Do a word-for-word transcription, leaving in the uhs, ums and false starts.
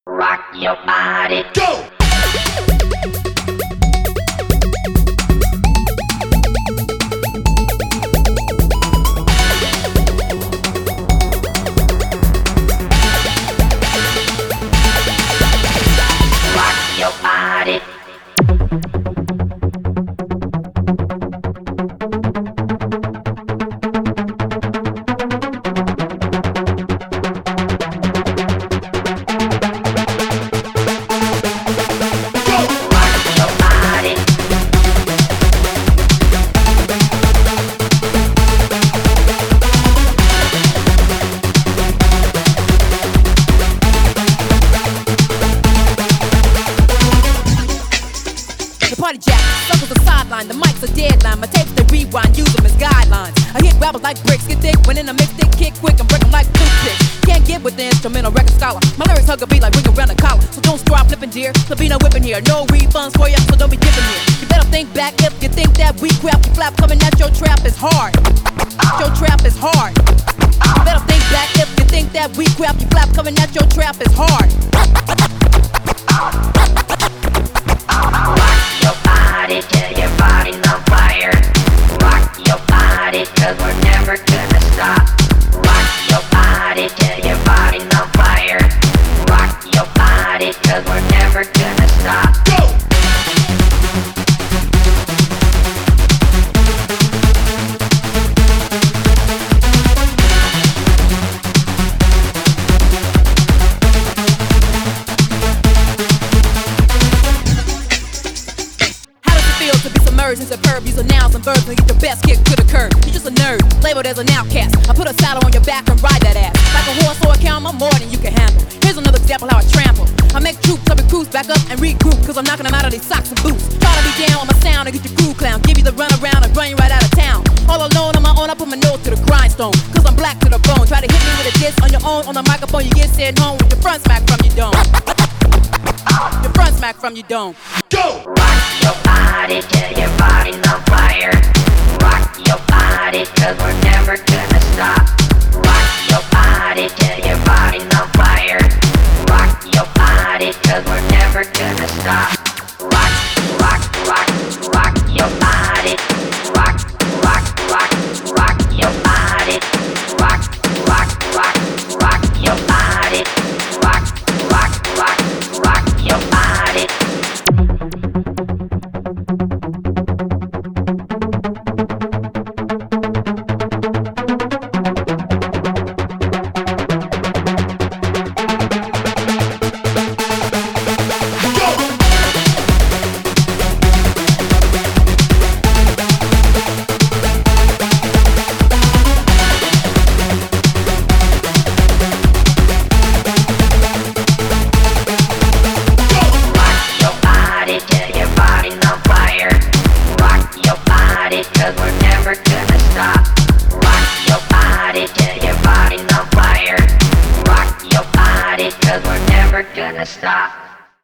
Rock your body. Go! Rock your body. Party jack, circles the sideline, the mic's a deadline. My tapes they rewind, use them as guidelines. I hit rappers like bricks, get thick, when in a mix, they kick quick and break them like toothpicks. Can't get with the instrumental record scholar. My lyrics hug a beat like ring around the collar. So don't start flipping dear, Lavino whipping here. No refunds for ya, so don't be giving here. You better think back if you think that we crap. You flap coming at your trap is hard. Your trap is hard. You better think back if you think that we crap. You flap coming at your trap is hard. Till your body's on fire. Rock your body, cause we're never gonna stop. Rock your body till your body's on fire. Rock your body, cause we're never gonna stop. Go! To be submerged in superb, use nouns and verbs and get your best kick to the curb. You're just a nerd, labeled as an outcast. I put a saddle on your back and ride that ass like a horse or a camel, more than you can handle. Here's another example how I trample. I make troops, I recruits back up and regroup, cause I'm knocking them out of these socks and boots. Try to be down on my sound and get your groove clown. Give you the run around and run you right out of town. All alone on my own, I put my nose to the grindstone, cause I'm black to the bone. Try to hit me with a diss on your own, on the microphone, you get sent home with your front smack from your dome. Your front smack from your dome. Go! Rock your body till your body's on fire. Rock your body, cause we're never gonna stop. Rock your body till your body's on fire. Rock your body, cause we're never gonna stop.